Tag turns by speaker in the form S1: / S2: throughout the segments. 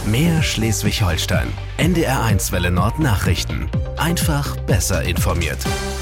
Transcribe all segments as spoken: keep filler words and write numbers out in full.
S1: Mehr Schleswig-Holstein. N D R eins Welle Nord Nachrichten. Einfach besser informiert.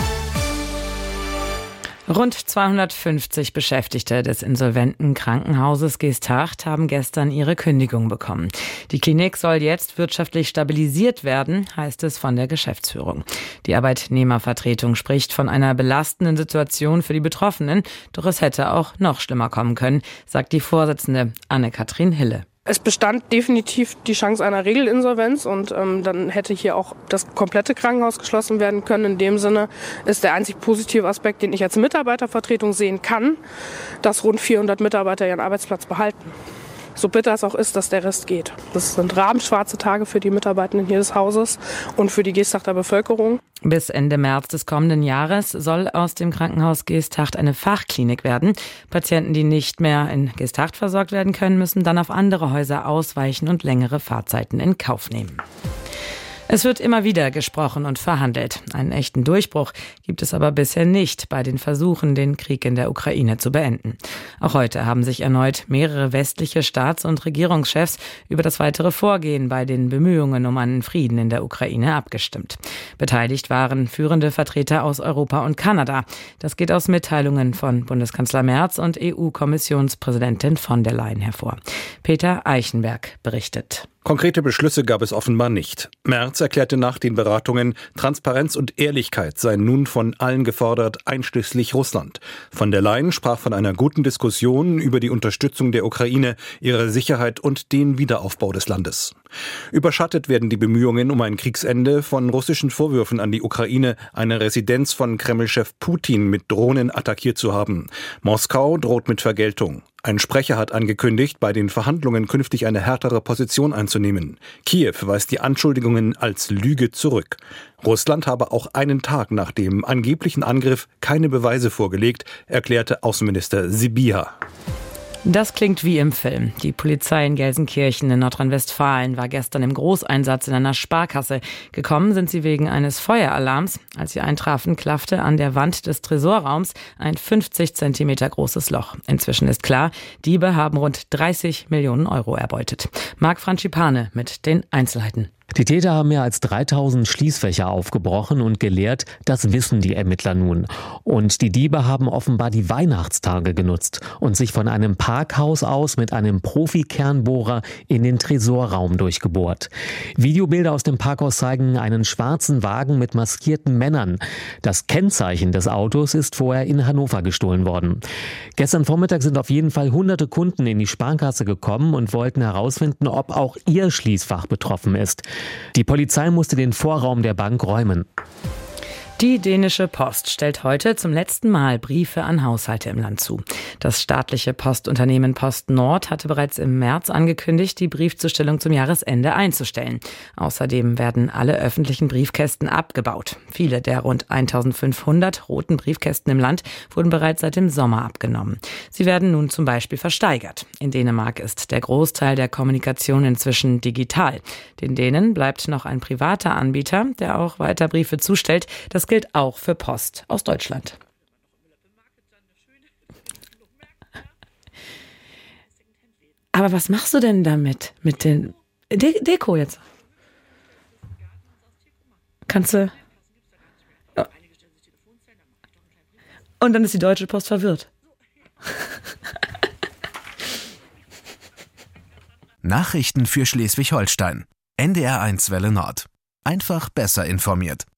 S2: Rund zweihundertfünfzig Beschäftigte des insolventen Krankenhauses Geesthacht haben gestern ihre Kündigung bekommen. Die Klinik soll jetzt wirtschaftlich stabilisiert werden, heißt es von der Geschäftsführung. Die Arbeitnehmervertretung spricht von einer belastenden Situation für die Betroffenen, doch es hätte auch noch schlimmer kommen können, sagt die Vorsitzende Anne-Kathrin Hille.
S3: Es bestand definitiv die Chance einer Regelinsolvenz und ähm, dann hätte hier auch das komplette Krankenhaus geschlossen werden können. In dem Sinne ist der einzig positive Aspekt, den ich als Mitarbeitervertretung sehen kann, dass rund vierhundert Mitarbeiter ihren Arbeitsplatz behalten. So bitter es auch ist, dass der Rest geht. Das sind rabenschwarze Tage für die Mitarbeitenden hier des Hauses und für die Geesthachter Bevölkerung.
S2: Bis Ende März des kommenden Jahres soll aus dem Krankenhaus Geesthacht eine Fachklinik werden. Patienten, die nicht mehr in Geesthacht versorgt werden können, müssen dann auf andere Häuser ausweichen und längere Fahrzeiten in Kauf nehmen. Es wird immer wieder gesprochen und verhandelt. Einen echten Durchbruch gibt es aber bisher nicht bei den Versuchen, den Krieg in der Ukraine zu beenden. Auch heute haben sich erneut mehrere westliche Staats- und Regierungschefs über das weitere Vorgehen bei den Bemühungen um einen Frieden in der Ukraine abgestimmt. Beteiligt waren führende Vertreter aus Europa und Kanada. Das geht aus Mitteilungen von Bundeskanzler Merz und E U-Kommissionspräsidentin von der Leyen hervor. Peter Eichenberg berichtet.
S4: Konkrete Beschlüsse gab es offenbar nicht. Merz erklärte nach den Beratungen, Transparenz und Ehrlichkeit seien nun von allen gefordert, einschließlich Russland. Von der Leyen sprach von einer guten Diskussion über die Unterstützung der Ukraine, ihre Sicherheit und den Wiederaufbau des Landes. Überschattet werden die Bemühungen um ein Kriegsende von russischen Vorwürfen an die Ukraine, eine Residenz von Kreml-Chef Putin mit Drohnen attackiert zu haben. Moskau droht mit Vergeltung. Ein Sprecher hat angekündigt, bei den Verhandlungen künftig eine härtere Position einzunehmen. Kiew weist die Anschuldigungen als Lüge zurück. Russland habe auch einen Tag nach dem angeblichen Angriff keine Beweise vorgelegt, erklärte Außenminister Sybiha.
S2: Das klingt wie im Film. Die Polizei in Gelsenkirchen in Nordrhein-Westfalen war gestern im Großeinsatz in einer Sparkasse. Gekommen sind sie wegen eines Feueralarms. Als sie eintrafen, klaffte an der Wand des Tresorraums ein fünfzig Zentimeter großes Loch. Inzwischen ist klar, Diebe haben rund dreißig Millionen Euro erbeutet. Marc Francipane mit den Einzelheiten.
S5: Die Täter haben mehr als dreitausend Schließfächer aufgebrochen und geleert, das wissen die Ermittler nun. Und die Diebe haben offenbar die Weihnachtstage genutzt und sich von einem Parkhaus aus mit einem Profi-Kernbohrer in den Tresorraum durchgebohrt. Videobilder aus dem Parkhaus zeigen einen schwarzen Wagen mit maskierten Männern. Das Kennzeichen des Autos ist vorher in Hannover gestohlen worden. Gestern Vormittag sind auf jeden Fall hunderte Kunden in die Sparkasse gekommen und wollten herausfinden, ob auch ihr Schließfach betroffen ist. Die Polizei musste den Vorraum der Bank räumen.
S2: Die dänische Post stellt heute zum letzten Mal Briefe an Haushalte im Land zu. Das staatliche Postunternehmen PostNord hatte bereits im März angekündigt, die Briefzustellung zum Jahresende einzustellen. Außerdem werden alle öffentlichen Briefkästen abgebaut. Viele der rund eintausendfünfhundert roten Briefkästen im Land wurden bereits seit dem Sommer abgenommen. Sie werden nun zum Beispiel versteigert. In Dänemark ist der Großteil der Kommunikation inzwischen digital. Den Dänen bleibt noch ein privater Anbieter, der auch weiter Briefe zustellt. Das gilt auch für Post aus Deutschland. Aber was machst du denn damit? Mit den De- Deko jetzt? Kannst du... Ja. Und dann ist die Deutsche Post verwirrt.
S1: Nachrichten für Schleswig-Holstein. N D R eins Welle Nord. Einfach besser informiert.